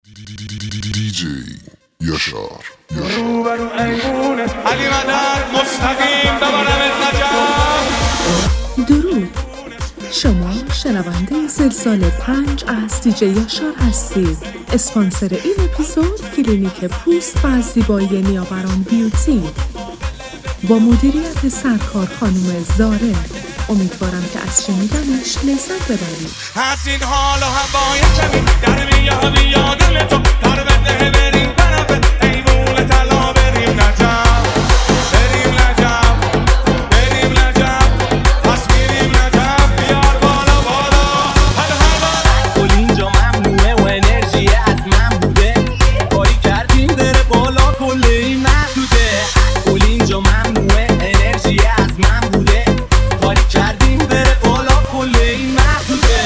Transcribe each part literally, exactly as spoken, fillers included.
دی جی یاشار رو برو ایمونه علی مدد مستقیم ببرمت نجف. درود، شما شنونده سلسال پنج از دی جی یاشار هستید. اسپانسر این اپیزود کلینیک پوست و زیبایی نیاوران بیوتی با مدیریت سرکار خانم زاره. امیدوارم که از شنیدنش لذت ببرید. از این حال و هوای کمی در میاد یادم تو در بده بریم طرف ایمون طلا بریم نجف، بریم نجف، بریم نجف، پس میریم نجف. بیار بالا بالا هل هل کل اینجا ممنوعه و انرژی از من بوده، کاری کردیم داره بالا کل این محدوده. کل اینجا ممنوعه انرژی از من بوده، کاری کردیم بره بالا کل این محدوده.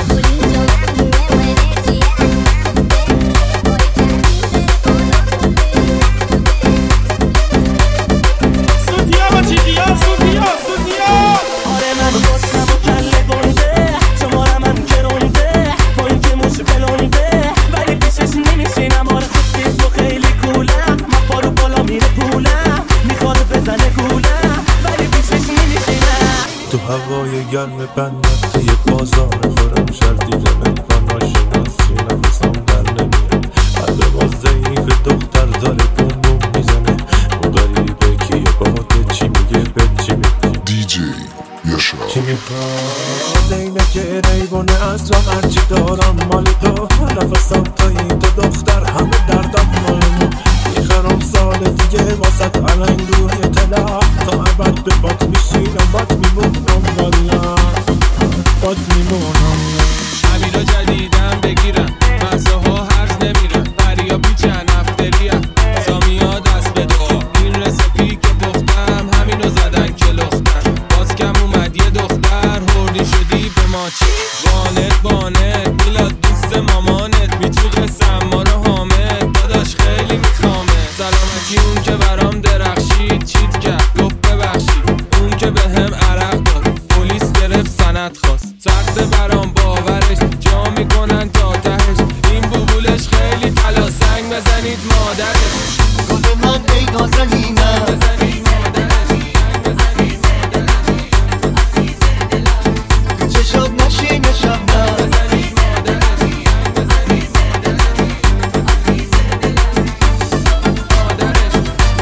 سودیا با چیدیا سودیا سودیا. آره من باسم و کله گنده، شماره من کرونده با این که موش بلونده، ولی پیشش نمیشینم. آره خود تو خیلی کولم، من پارو بالا میره پولم، میخواد بزنه گولم ولی پیشش نمیشینم. تو هوای گرم بندت توی بازار خورم شهر دیدم امکان ناشناسی نفسم در نمیاد. قلب باز ضعیف دختر داره بوم بوم میزنه، اون غریبه کیه باده چی میگه به چی میگه. دی جی یاشار چی میخواد اینکه ریبونه از را هرچی دارم مال تو، نفسم تایی تو دختر همه دردم مال ما. میخرم سال دیگه واسط علنگ روی تلا، تا عبد به بات میشینم بات میمونم والا بات میمونم. شبیرا جدیدم بگیرم مزه ها هرز نمیرم، پریا پیچن افتریم سامیا دست به دعا. این رسپی که پختم همینو زدن که لختن، باز کم اومد یه دختر هردی شدی به ما چی. وانت بانت میلاد دوست مامانت میچوقه سمار حامد، داداش خیلی میخوامه. سلامتی اون که برام درخشید چیت کرد گفت ببخشید، اون که به هم عرق داد پلیس گرفت سند خواست. سخت برام باورش جا میکنن تا تهش، این بوبولش خیلی طلا سنگ بزنید مادرش. گل من ای نازنینم بزنید مادرش چشات نشین شبنم، بزنید مادرش بزنید مادرش.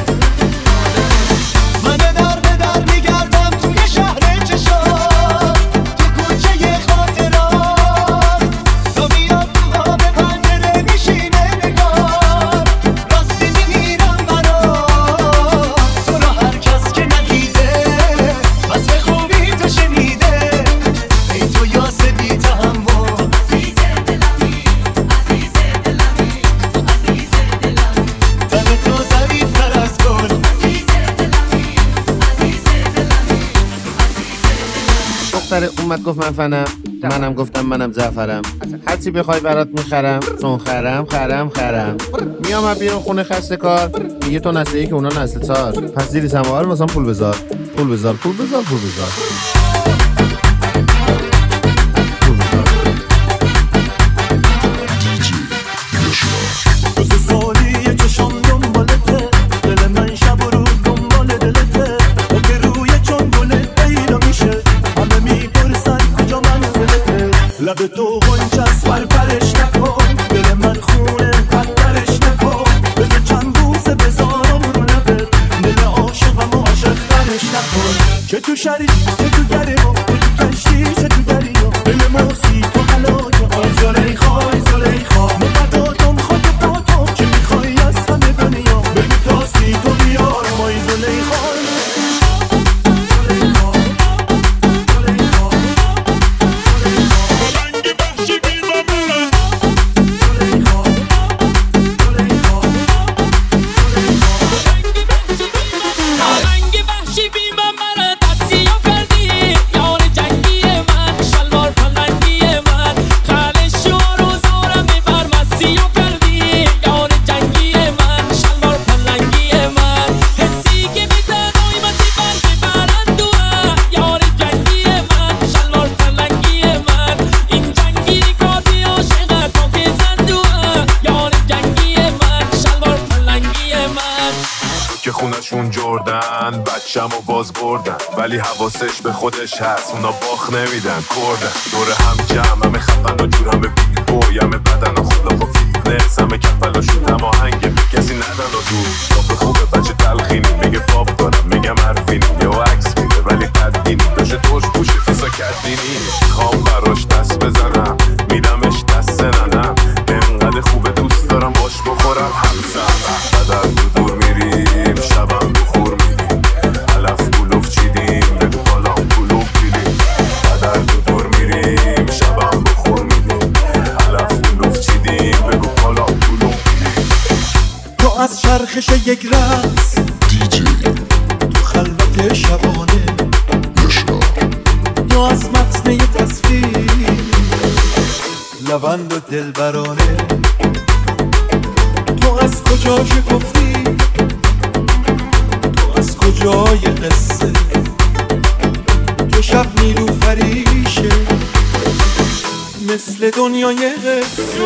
من در به در میگردم توی شهر چشات، تو کوچه خاطرات، تا میاد تو ها به پنجره میشینه نگار، راستی میمیرم برات تو را هر کس که ندیده، بس به خوبی تو شنیده. ای تو یاس بی تحمل، عزیز دلمی، عزیز دلمی، عزیز دلمی، تن تو ظریفتر از گل، عزیز دلمی، عزیز دلمی. دختر اومد گفت من فنم، منم گفتم منم زعفرم، هرچی بخوای برات میخرم، چون خرم خرم خرم. میام بیرون خونه خسته کار، میگه تو نسلی که اونا نسل تار، پس زیری سماور واسم پول بذار پول بذار پول بذار پول بذار پول بذار. دی جی یاشار دو سه سالیه چشم دنبالته، دل من شب و روز دنبال دلته، با که روی چون گلت پیدا میشه، همه میپرسن کجا منزلته. لب تو غنچست پرپرش نکن، دل من خونه پرپرش نکن، بذار چند بوسه بذارم رو لبت، دل عاشقم و عاشق ترش نکن. چه تو شری چه تو گرم چه تو کشتی چه تو دریا، دل موسی تو حلاجه آی زلیخا آی زلیخا. مقداتم خود باتم چه میخوای از همه دنیا، بگو تاستی تو بیار مای زلیخا زلیخا زلیخا. رنگ بخشی بی بابا رنگ وحشی بی من مرا دستی یا کردی، خونشون جردن، بچه‌مو باز بردن ولی حواسش به خودش هست، اونا باخ نمیدن کردن. دور هم جمع همه خفن و جور همه بیگ بوی، همه بدن و خلاف و فیتنس، همه کفلاشون هماهنگه به کسی ندن و دور. شاپ خوبه بچه تلخینی میگه فاب دارم، میگم حرفینی یا عکس میده ولی تدینی داشته توش پوشه فیسا کدینی. خوام براش دست بزنم میدمش دست ننم، انقدر خوبه دوست دارم باش بخورم همسر. قدر دو دور میریم شبم بخور میدیم، علف کلوف چیدیم بگو بالا کلوف دیدیم. قدر دو دور میریم شبم بخور میدیم، علف کلوف چیدیم بگو بالا کلوف دیدیم. تو از چرخش یک رقص دیجی تو خلوت شبانه، یاشار یا از متن یه تصویر لبند و دلبرانه. تو از کجا شکفتی، تو از کجای قصه، تو شب نیلوفریشه مثل دنیای قصه.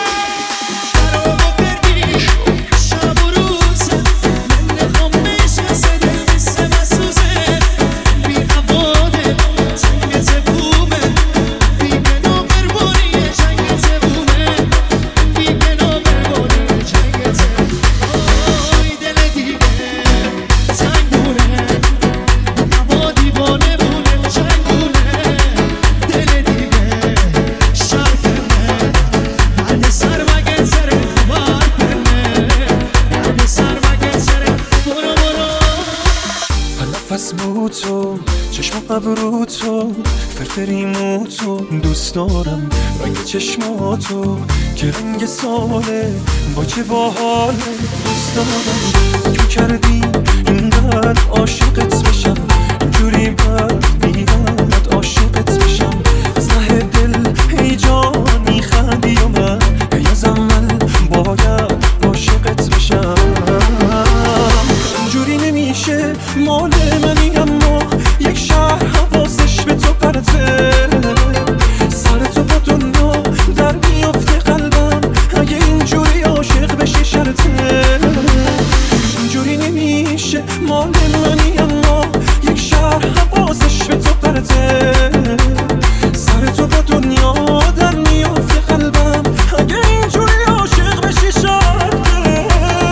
تو چشم ابروتو فرفریموتو دوست دارم، رنگ چشماتو که رنگ ساله با چه باحاله. دوست دارم تو کردی اینقدر عاشقت بشم، اینجوری بد بیاد عاشقت بشم. از ته دل ای جان میخندی و من ای از اول باید عاشقت بشم. اینجوری نمیشه مال منی، اما یک شهر حواسش به تو پرته. سر تو با دنیا در میافته قلبم، اگه اینجوری عاشق بشی شرطه. اینجوری نمیشه مال منی، اما یک شهر حواسش به تو پرته. سر تو با دنیا در میافته قلبم، اگه اینجوری عاشق بشی شرطه.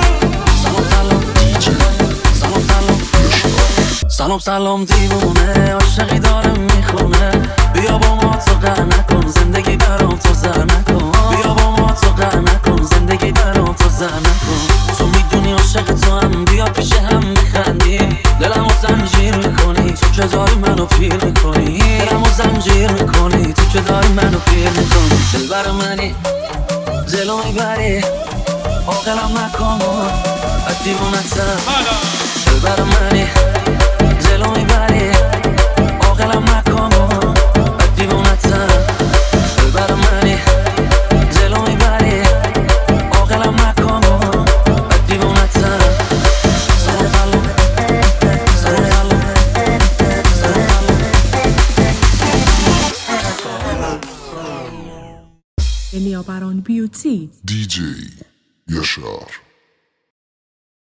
سلام سلام دیوونه، عاشقی دارم میخونه. بیا با ما تو قهر نکن، زندگی برام تو زر نکن. بیا با ما تو قهر نکن، زندگی برام تو زر نکن. تو میدونی عاشق تو هم، بیا پیش هم بخندیم. دلمو زنجیر میکنی تو که داری منو پیر میکنی. دلمو زنجیر میکنی تو که داری منو پیر میکنی. دلبر منی دلو میبری، عاقلم نکن بد دیوونتم. دلبر منی دلو میبری، عاقلم نکن بد دیوونتم. دلبر منی دلو میبری، عاقلم نکن بد دیوونتم. سلام سلام سلام نیابران بیوتی دیجی یاشار.